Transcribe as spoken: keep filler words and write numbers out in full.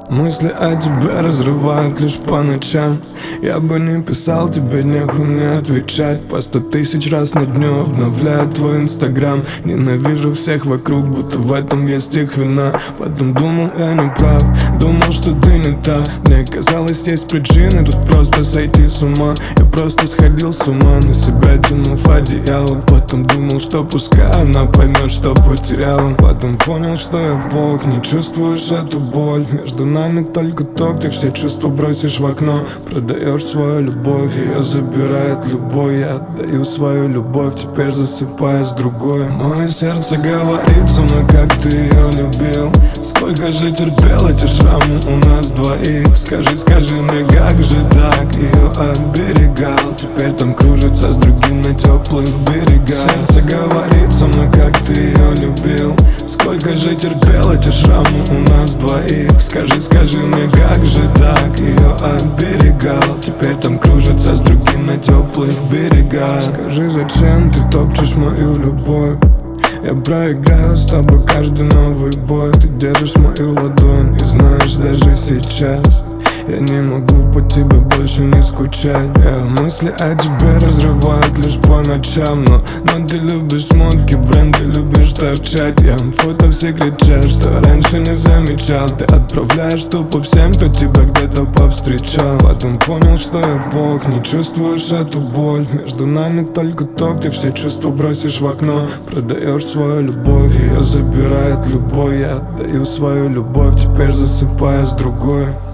Мысли о тебе разрывают лишь по ночам. Я бы не писал тебе, нехуй мне отвечать. По сто тысяч раз на дню обновляю твой инстаграм. Ненавижу всех вокруг, будто в этом есть их вина. Потом думал, я не прав, думал, что ты не та. Мне казалось, есть причины тут просто сойти с ума. Я просто сходил с ума, на себя тянув одеяло. Потом думал, что пускай она поймет, что потеряла. Потом понял, что я бог, не чувствуешь эту боль. Между нами только то, где все чувства бросишь в окно. Продаешь свою любовь, ее забирает любой. Я отдаю свою любовь, теперь засыпаю с другой. Мое сердце говорит со мной, как ты ее любил. Сколько же терпел эти шрамы у нас двоих. Скажи, скажи мне, как же так ее оберегал. Теперь там кружится с другим на теплых берегах. Сердце говорит со мной, как ты ее любил. Сколько же терпел эти шрамы у нас двоих. Скажи, скажи мне, как же так ее оберегал. Теперь там кружится с другим на теплых берегах. Скажи, зачем ты топчешь мою любовь? Я проиграю с тобой каждый новый бой. Ты держишь мою ладонь и знаешь даже сейчас я не могу по тебе больше не скучать. Я мысли о тебе разрывают лишь по ночам. Но, но ты любишь модки, бренды, любишь торчать. Я фото все кричат, что раньше не замечал. Ты отправляешь тупо всем, кто тебя где-то повстречал. Потом понял, что я бог, не чувствуешь эту боль. Между нами только то, где все чувства бросишь в окно. Продаешь свою любовь, ее забирает любой. Я отдаю свою любовь, теперь засыпаю с другой.